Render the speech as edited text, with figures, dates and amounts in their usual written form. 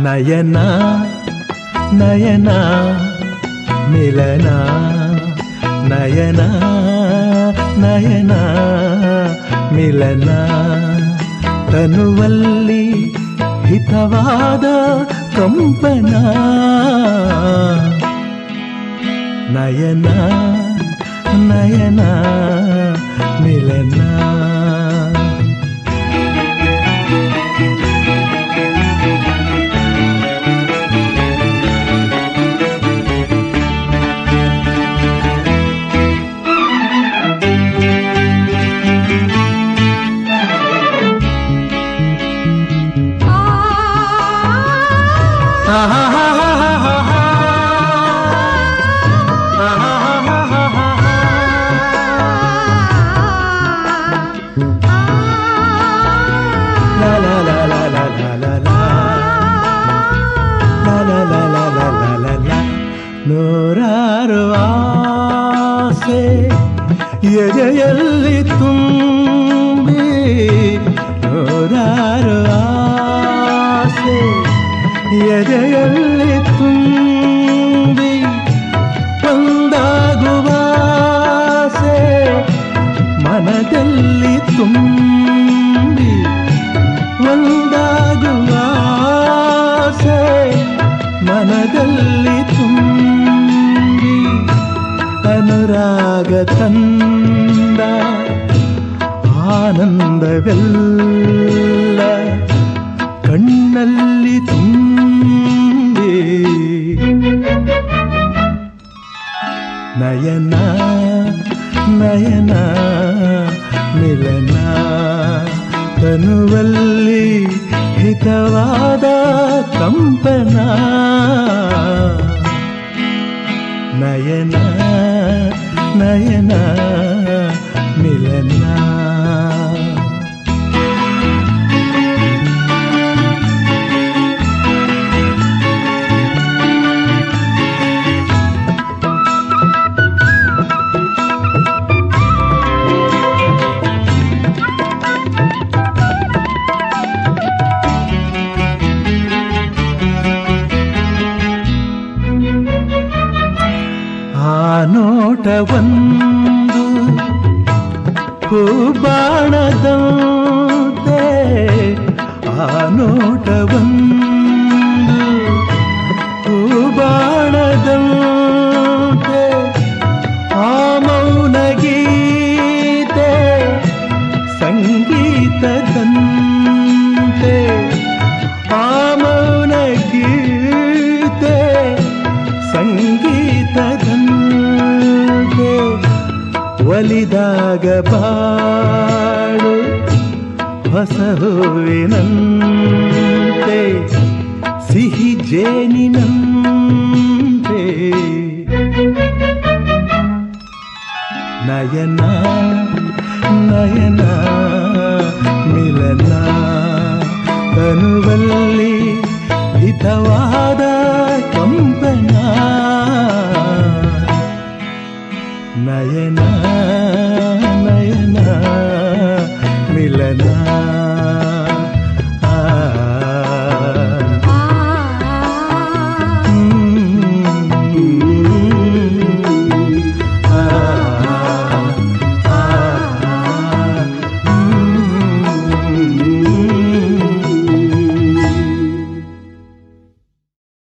ನಯನ ನಯನ ಮಿಲನ ನಯನ ನಯನ ಮಿಲನ ತನುವಲ್ಲಿ ಹಿತವಾದ ಕಂಪನ ನಯನ ನಯನ ಮಿಲನ ನೂರಾರು ಆಸೆ ಎದೆಯಲ್ಲಿ ತುಂಬಿ ನೂರಾರು ಆಸೆ ಎದೆಯಲ್ಲಿ ತುಂಬಿ ಒಂದಾಗುವ ಆಸೆ ಮನದಲ್ಲಿ ತುಂಬಿ ಒಂದಾಗುವ ಆಸೆ ಮನದಲ್ಲಿ ತುಂಬಿ ಅನುರಾಗ ತಂದ ಆನಂದವೆಲ್ಲ ಕಣ್ಣಲ್ಲಿ ತುಂಬಿ ನಯನ ನಯನ ಮಿಲನ ತನುವಲ್ಲಿ ಹಿತವಾದ ಕಂಪನ ನಯನ ನಯನ ಮಿಲನ ನೋಟವೊಂದು ಹೂಬಾಣದಂತೆ ಆ ನೋಟವೊಂದು ಹೂಬಾಣದಂತೆ ಆ ಮೌನ ಗೀತೆ ಸಂಗೀತದಂತೆ ಆ ಮೌನ ಗೀತೆ ಸಂಗೀತದಂತೆ ಒಲಿದಾಗ ಬಾಳು ಹೊಸ ಹೂವಿನಂತೆ ಸಿಹಿ ಜೇನಿನಂತೆ ನಯನ ನಯನ ಮಿಲನ ತನುವಲ್ಲಿ ಹಿತವಾದ ಕಂಪನ ನಯನ ನಯನ ಮಿಲನ